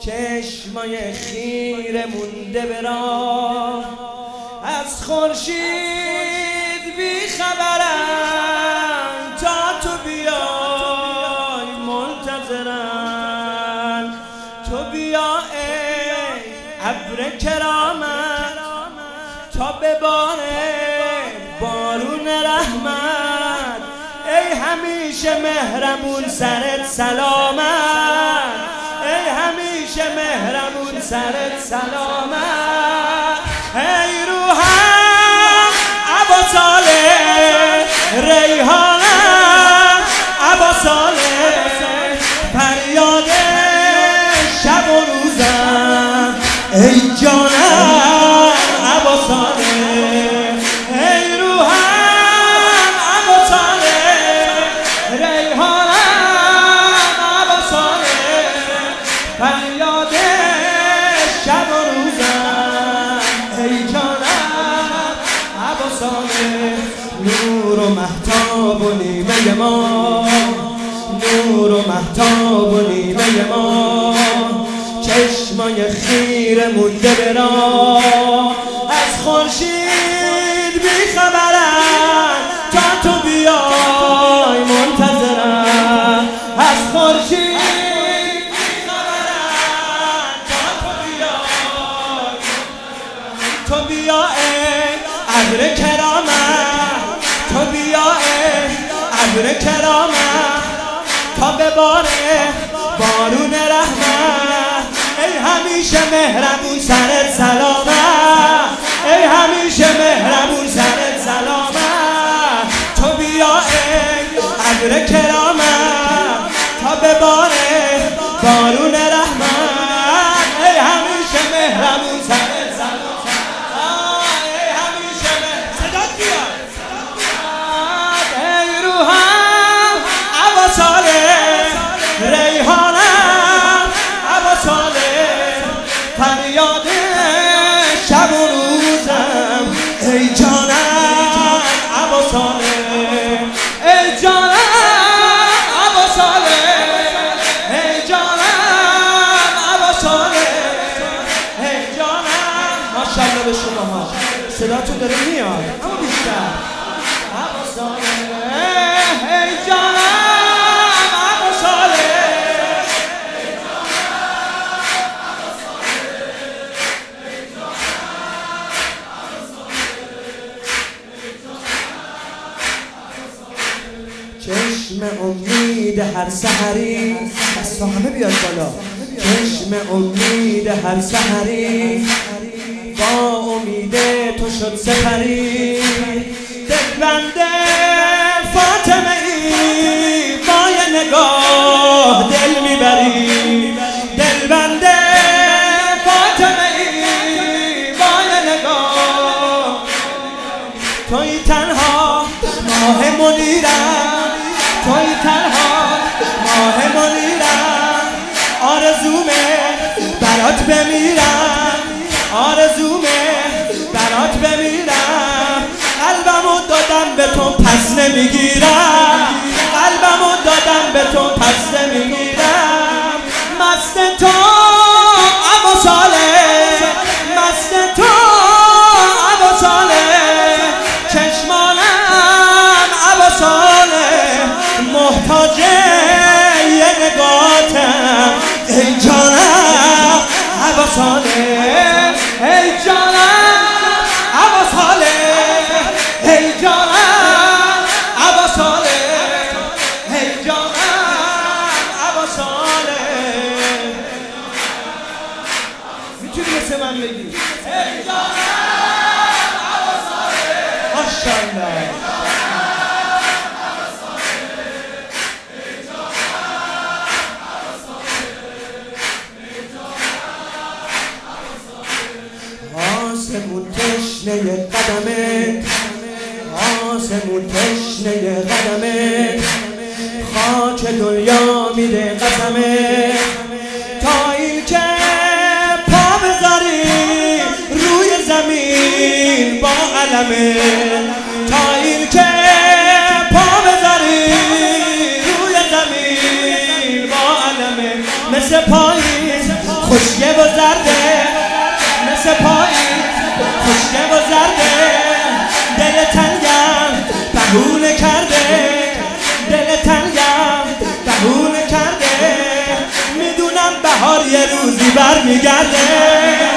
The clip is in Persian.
چشمای خیره مونده به راه، از خورشید بی خبرن، تا تو بیای منتظرن. تو بیا ای ابر کرامت، تا بباره بارون رحمت. ای همیشه مهربون سرت سلامت، ای همیشه مهربون سرت سلامت. ای روحم ابا صالح، ریحانم ابا صالح، فریاد شب و روزم ای جانم ابا صالح. ای روحم ابا صالح، ریحانم ابا صالح، فریاد شب و روزم ای جانم ابا صالح. نور و مهتاب و نیمه ما، نور و مهتاب و نیمه ما، چشمای خیره مونده به راه، از خورشید بی خبرن، تا تو بیای منتظرن. از خورشید بی خبرن، تا تو بیای، تو بیا ای ابر کرامت، تو بیا ای ابر کرامت، تا بباره بارون رحمت. ای همیشه مهربون سرت سلامت، ای همیشه مهربون سرت سلامت. تو بیا ای ابر کرامت، تا بباره بارون رحمت. ای همیشه مهربون سرت سلامت، ای همیشه صدات بیاد. ای روحم ابا صالح، ریحانم ابا صالح، فریاد شب و روزم ای جانم ابا صالح. ای جانم ابا صالح، ای جانم ابا صالح، ای جانم. ماشاءالله به شما ها، صداتون داره میاد اما بیشتر. ابا صالح، ای جانم ابا صالح، چشم امید هر سحری، از تا همه بیاد بالا. چشم امید هر سحری، با امید تو شد سپری. دلبند فاطمه ای، با یه نگاه دل میبری. دلبند فاطمه ای، با یه نگاه. توی تنها ماه منیرم، توی تنها ماه منیرم. آرزومه برات بمیرم، آرزومه برات بمیرم. قلبمو دادم به تو پس نمیگیرم، قلبمو دادم به تو پس نمیگیرم. مست تو ابا صالح، مست تو ابا صالح، چشمانم ابا صالح، محتاج یه نگاتم ای جانم ابا صالح. ای جانم ابا صالح، ای جانم ابا صالح، ای جانم ابا صالح. میتونی مثل من بگی ای جانم ابا صالح؟ ماشاءالله. آسمون تشنه قدمت، آسمون تشنه قدمت، خاک دنیا میده قسمت. تا این که پا بذاری روی زمین با علمت، تا این که پا بذاری روی زمین با علمت. مثل پاییز خوش بر میگرده